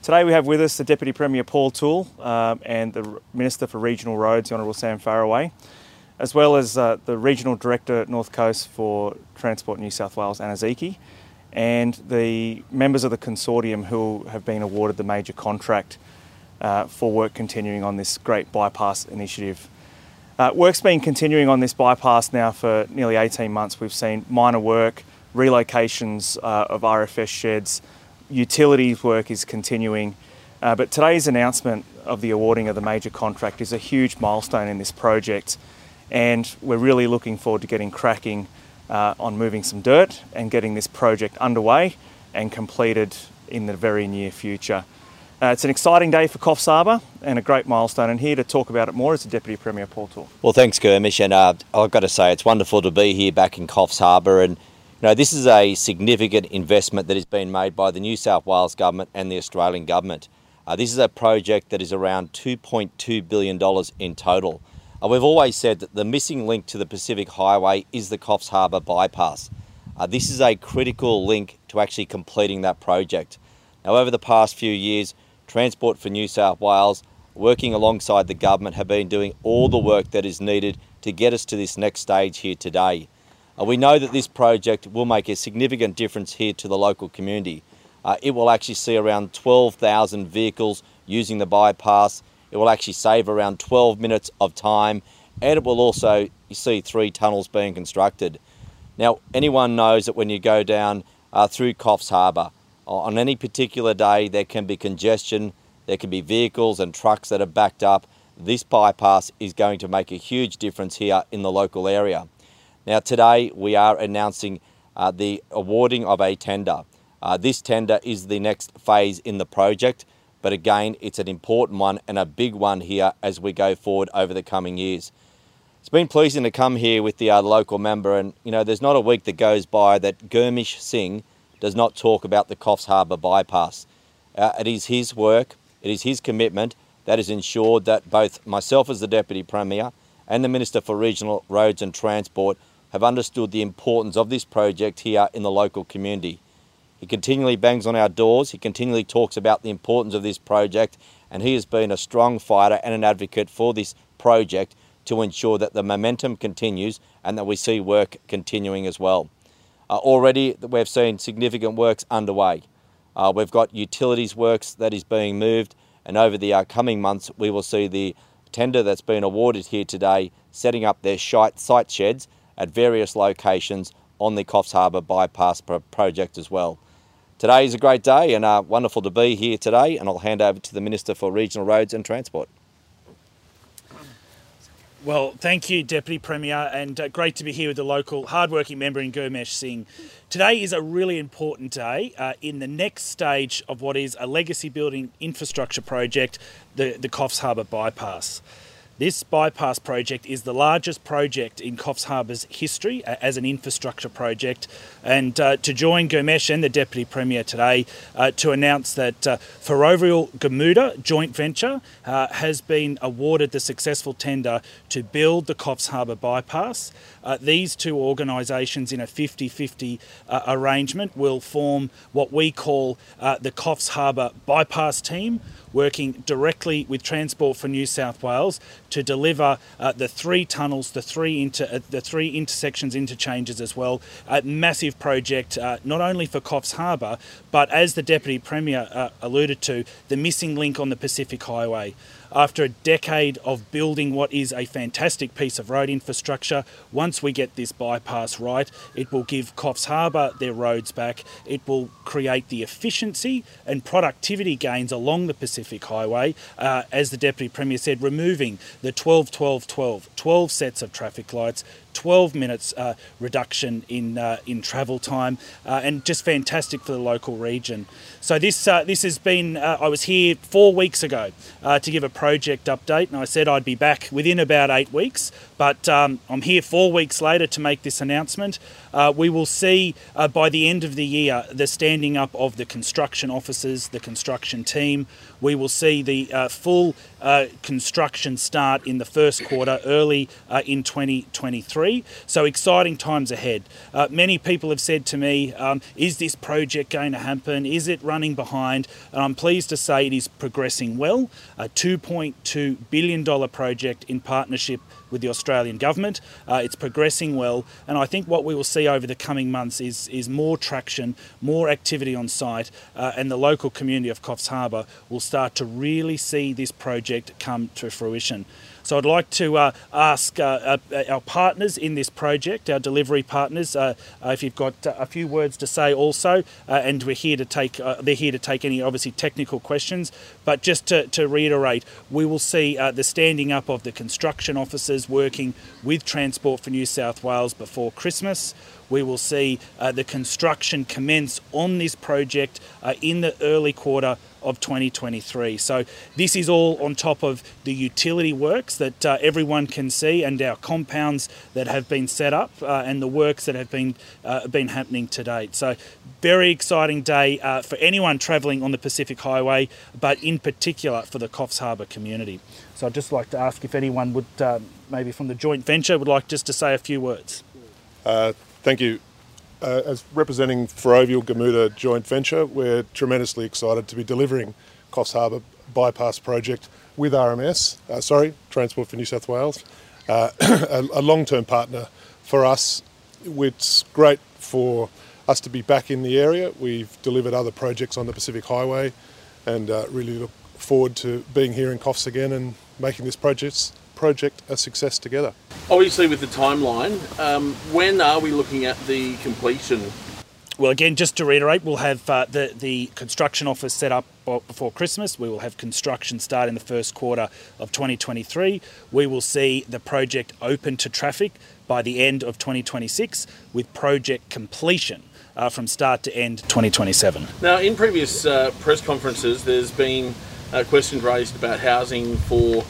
Today we have with us the Deputy Premier Paul Toole and the Minister for Regional Roads, the Honourable Sam Farraway, as well as the Regional Director North Coast for Transport New South Wales, Anna Zeeke, and the members of the consortium who have been awarded the major contract for work continuing on this great bypass initiative. Work's been continuing on this bypass now for nearly 18 months. We've seen minor work, relocations of RFS sheds, utilities work is continuing, but today's announcement of the awarding of the major contract is a huge milestone in this project, and we're really looking forward to getting cracking on moving some dirt and getting this project underway and completed in the very near future. It's an exciting day for Coffs Harbour and a great milestone, and here to talk about it more is the Deputy Premier Paul Toole. Well, thanks, Germish, and I've got to say it's wonderful to be here back in Coffs Harbour, and this is a significant investment that has been made by the New South Wales Government and the Australian Government. This is a project that is around $2.2 billion in total. We've always said that the missing link to the Pacific Highway is the Coffs Harbour bypass. This is a critical link to actually completing that project. Now, over the past few years, Transport for New South Wales, working alongside the government, have been doing all the work that is needed to get us to this next stage here today. We know that this project will make a significant difference here to the local community. It will actually see around 12,000 vehicles using the bypass. It will actually save around 12 minutes of time, and it will also see 3 tunnels being constructed. Now, anyone knows that when you go down through Coffs Harbour, on any particular day there can be congestion, there can be vehicles and trucks that are backed up. This bypass is going to make a huge difference here in the local area. Now, today we are announcing the awarding of a tender. This tender is the next phase in the project, but again, it's an important one and a big one here as we go forward over the coming years. It's been pleasing to come here with the local member, and there's not a week that goes by that Gurmish Singh does not talk about the Coffs Harbour bypass. It is his work, it is his commitment that has ensured that both myself as the Deputy Premier and the Minister for Regional Roads and Transport have understood the importance of this project here in the local community. He continually bangs on our doors, he continually talks about the importance of this project, and he has been a strong fighter and an advocate for this project to ensure that the momentum continues and that we see work continuing as well. Already we've seen significant works underway. We've got utilities works that is being moved, and over the coming months we will see the tender that's been awarded here today setting up their site sheds at various locations on the Coffs Harbour bypass project as well. Today is a great day and wonderful to be here today, and I'll hand over to the Minister for Regional Roads and Transport. Well, thank you, Deputy Premier, and great to be here with the local hardworking member in Gurmesh Singh. Today is a really important day in the next stage of what is a legacy building infrastructure project, the Coffs Harbour bypass. This bypass project is the largest project in Coffs Harbour's history as an infrastructure project, and to join Gurmesh and the Deputy Premier today to announce that Ferrovial Gamuda joint venture has been awarded the successful tender to build the Coffs Harbour bypass. These two organisations in a 50-50 arrangement will form what we call the Coffs Harbour bypass team, working directly with Transport for New South Wales to deliver the 3 tunnels, the 3 intersections, interchanges as well. A massive project, not only for Coffs Harbour, but as the Deputy Premier alluded to, the missing link on the Pacific Highway. After a decade of building what is a fantastic piece of road infrastructure, once we get this bypass right, it will give Coffs Harbour their roads back. It will create the efficiency and productivity gains along the Pacific Highway, as the Deputy Premier said, removing the 12 sets of traffic lights, 12 minutes reduction in travel time, and just fantastic for the local region. So this has been, I was here 4 weeks ago to give a project update, and I said I'd be back within about 8 weeks But I'm here 4 weeks later to make this announcement. We will see by the end of the year the standing up of the construction officers, the construction team. We will see the full construction start in the first quarter, early in 2023. So exciting times ahead. Many people have said to me, is this project going to happen? Is it running behind? And I'm pleased to say it is progressing well. A $2.2 billion project in partnership with the Australian government. It's progressing well, and I think what we will see over the coming months is more traction, more activity on site, and the local community of Coffs Harbour will start to really see this project come to fruition. So I'd like to ask our partners in this project, our delivery partners, if you've got a few words to say also, and we're here to take, they're here to take any obviously technical questions. But just to reiterate, we will see the standing up of the construction officers working with Transport for New South Wales before Christmas. We will see the construction commence on this project in the early quarter of 2023. So this is all on top of the utility works that everyone can see, and our compounds that have been set up, and the works that have been happening to date. So very exciting day for anyone travelling on the Pacific Highway, but in particular for the Coffs Harbour community. So I'd just like to ask if anyone would, maybe from the joint venture, would like just to say a few words. Thank you. As representing Ferrovial Gamuda Joint Venture, we're tremendously excited to be delivering Coffs Harbour Bypass Project with RMS, Transport for New South Wales, a long-term partner for us. It's great for us to be back in the area. We've delivered other projects on the Pacific Highway, and really look forward to being here in Coffs again and making this project a success together. Obviously, with the timeline, when are we looking at the completion? Well, again, just to reiterate, we'll have the construction office set up before Christmas. We will have construction start in the first quarter of 2023. We will see the project open to traffic by the end of 2026, with project completion from start to end 2027. Now, in previous press conferences, there's been questions raised about housing for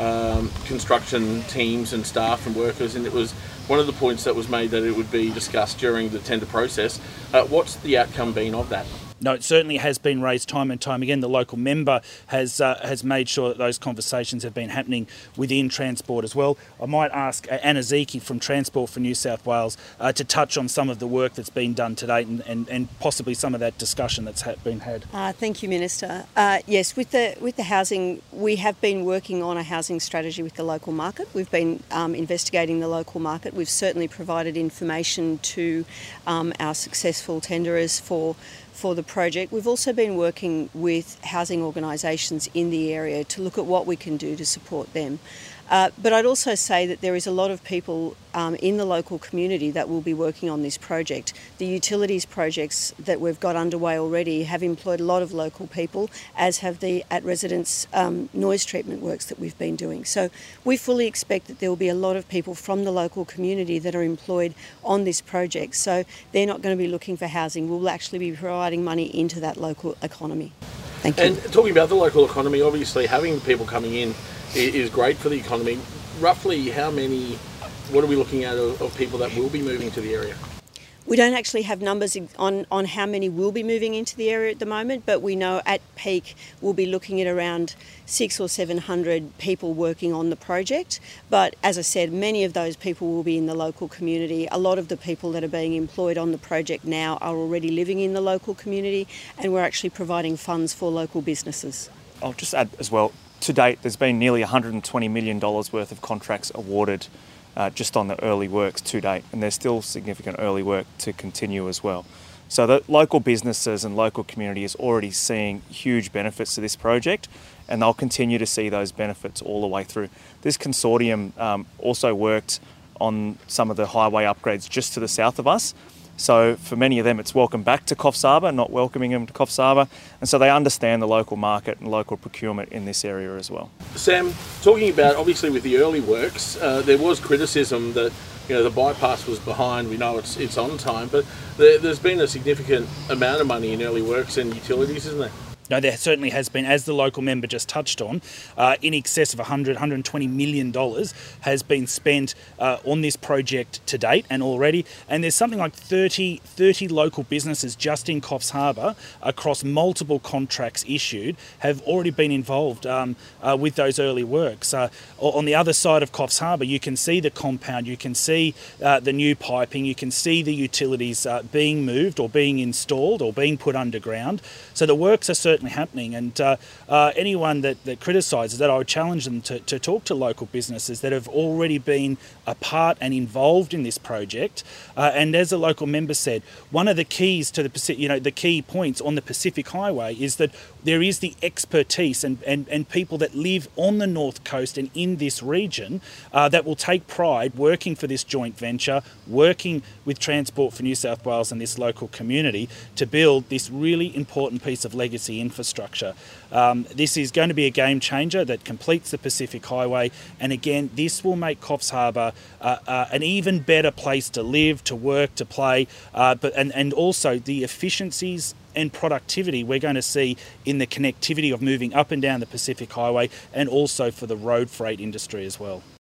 construction teams and staff and workers, and it was one of the points that was made that it would be discussed during the tender process. What's the outcome been of that? No, it certainly has been raised time and time again. The local member has made sure that those conversations have been happening within Transport as well. I might ask Anna Zeki from Transport for New South Wales to touch on some of the work that's been done to date and possibly some of that discussion that's been had. Thank you, Minister. Yes, with the housing, we have been working on a housing strategy with the local market. We've been investigating the local market. We've certainly provided information to our successful tenderers for the project. We've also been working with housing organisations in the area to look at what we can do to support them. But I'd also say that there is a lot of people in the local community that will be working on this project. The utilities projects that we've got underway already have employed a lot of local people, as have the at-residence noise treatment works that we've been doing. So we fully expect that there will be a lot of people from the local community that are employed on this project. So they're not going to be looking for housing. We'll actually be providing money into that local economy. Thank you. And talking about the local economy, obviously having people coming in is great for the economy. Roughly how many, what are we looking at of people that will be moving to the area? We don't actually have numbers on how many will be moving into the area at the moment, but we know at peak we'll be looking at around 600 or 700 people working on the project. But as I said, many of those people will be in the local community. A lot of the people that are being employed on the project now are already living in the local community, and we're actually providing funds for local businesses. I'll just add as well, to date there's been nearly $120 million worth of contracts awarded just on the early works to date, and there's still significant early work to continue as well. So the local businesses and local community is already seeing huge benefits to this project, and they'll continue to see those benefits all the way through. This consortium also worked on some of the highway upgrades just to the south of us. So for many of them, it's welcome back to Coffs Harbour, not welcoming them to Coffs Harbour. And so they understand the local market and local procurement in this area as well. Sam, talking about obviously with the early works, there was criticism that the bypass was behind. We know it's on time, but there's been a significant amount of money in early works and utilities, isn't there? No, there certainly has been, as the local member just touched on, in excess of $120 million has been spent on this project to date and already. And there's something like 30 local businesses just in Coffs Harbour across multiple contracts issued have already been involved with those early works. On the other side of Coffs Harbour, you can see the compound, you can see the new piping, you can see the utilities being moved or being installed or being put underground. So the works are certainly happening, and anyone that criticises that, I would challenge them to talk to local businesses that have already been a part and involved in this project. And as the local member said, one of the keys to the key points on the Pacific Highway is that there is the expertise and people that live on the North Coast and in this region that will take pride working for this joint venture, working with Transport for New South Wales and this local community to build this really important piece of legacy infrastructure. This is going to be a game changer that completes the Pacific Highway, and again, this will make Coffs Harbour an even better place to live, to work, to play, and also the efficiencies and productivity we're going to see in the connectivity of moving up and down the Pacific Highway, and also for the road freight industry as well.